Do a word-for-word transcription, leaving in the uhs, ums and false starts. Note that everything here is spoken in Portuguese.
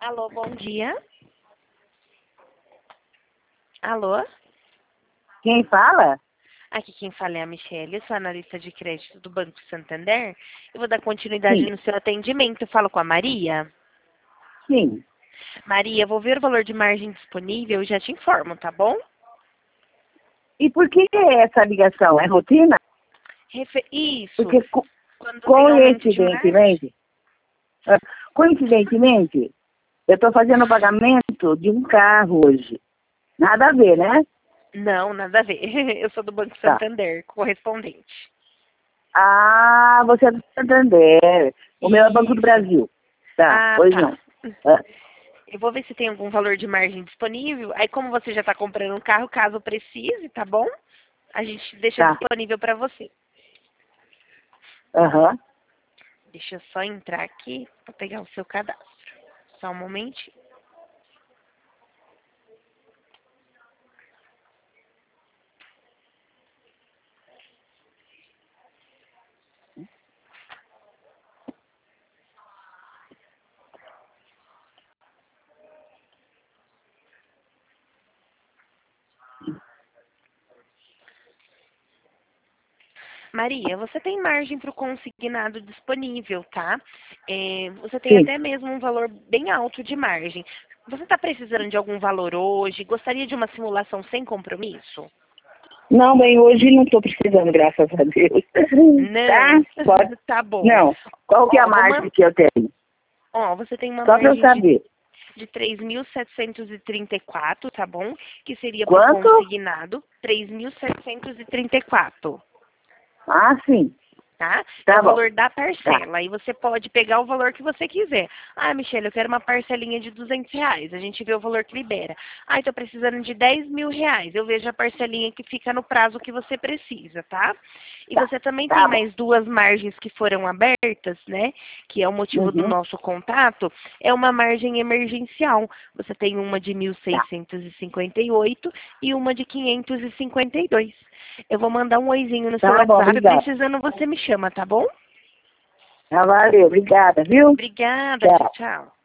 Alô, bom dia. Alô? Quem fala? Aqui quem fala é a Michelle, eu sou analista de crédito do Banco Santander. Eu vou dar continuidade Sim, no seu atendimento. Eu falo com a Maria. sim. Maria, eu vou ver o valor de margem disponível e já te informo, tá bom? E por que essa ligação? É rotina? Refe- Isso. Porque co- Quando tem aumento de margem. coincidentemente, ah, coincidentemente, eu estou fazendo o pagamento de um carro hoje. Nada a ver, né? Não, nada a ver. Eu sou do Banco Tá. Santander, correspondente. Ah, você é do Santander. O meu é Banco do Isso. Brasil. Tá, Ah, pois tá. não. Ah, Eu vou ver se tem algum valor de margem disponível. Aí, como você já está comprando um carro, caso precise, tá bom? A gente deixa tá. disponível para você. Aham. Deixa eu só entrar aqui para pegar o seu cadastro. Só um momentinho. Maria, você tem margem para o consignado disponível, tá? É, você tem Sim. até mesmo um valor bem alto de margem. Você está precisando de algum valor hoje? Gostaria de uma simulação sem compromisso? Não, bem, hoje não estou precisando, graças a Deus. Tá? Não, Pode. tá bom. Não. Qual que é a Ó, vou man... margem que eu tenho? Ó, você tem uma Só para eu margem de saber. de três mil setecentos e trinta e quatro, tá bom? Que seria para o Quanto? consignado, três mil setecentos e trinta e quatro, Ah, sim. tá? É Tá o bom. valor da Tá. parcela. Aí você pode pegar o valor que você quiser. Ah, Michelle, eu quero uma parcelinha de duzentos reais. A gente vê o valor que libera. Ah, estou precisando de dez mil reais. Eu vejo a parcelinha que fica no prazo que você precisa, tá? E Tá. você também tem Tá bom. mais duas margens que foram abertas, né? Que é o motivo do Uhum. nosso contato. É uma margem emergencial. Você tem uma de mil Tá. seiscentos e cinquenta e oito e uma de quinhentos e cinquenta e dois. Eu vou mandar um oizinho no seu Tá bom, WhatsApp. obrigada. Precisando, você me chama, tá bom? Tá, valeu, obrigada, viu? Obrigada. Tchau, Tchau. tchau.